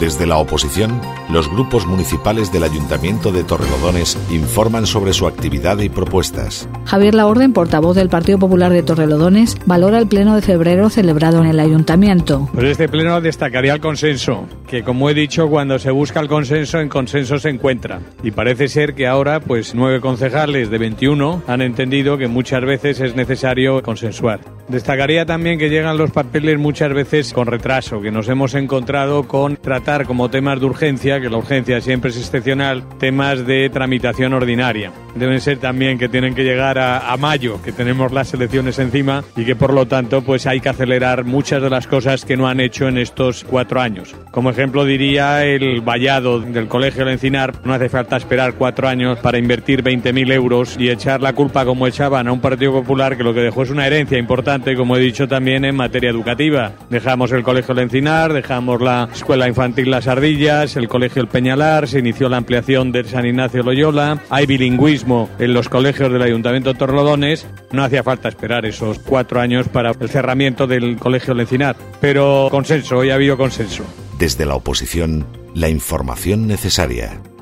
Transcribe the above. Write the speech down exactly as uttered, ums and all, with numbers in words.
Desde la oposición, los grupos municipales del Ayuntamiento de Torrelodones informan sobre su actividad y propuestas. Javier Laorden, portavoz del Partido Popular de Torrelodones, valora el pleno de febrero celebrado en el Ayuntamiento. Pues este pleno destacaría el consenso, que como he dicho, cuando se busca el consenso, en consenso se encuentra. Y parece ser que ahora, pues nueve concejales de veintiuno han entendido que muchas veces es necesario consensuar. Destacaría también que llegan los papeles muchas veces con retraso, que nos hemos encontrado con tratar como temas de urgencia, que la urgencia siempre es excepcional, temas de tramitación ordinaria. Deben ser también que tienen que llegar a, a mayo, que tenemos las elecciones encima y que por lo tanto pues hay que acelerar muchas de las cosas que no han hecho en estos cuatro años. Como ejemplo diría el vallado del Colegio El Encinar. No hace falta esperar cuatro años para invertir veinte mil euros y echar la culpa como echaban a un Partido Popular que lo que dejó es una herencia importante, como he dicho también en materia educativa. Dejamos el Colegio El Encinar, dejamos la Escuela Infantil Las Ardillas, el Colegio El Peñalar, se inició la ampliación de San Ignacio Loyola, hay bilingüismo en los colegios del Ayuntamiento de Torrelodones. No hacía falta esperar esos cuatro años para el cerramiento del Colegio El Encinar, pero consenso, hoy ha habido consenso. Desde la oposición, la información necesaria.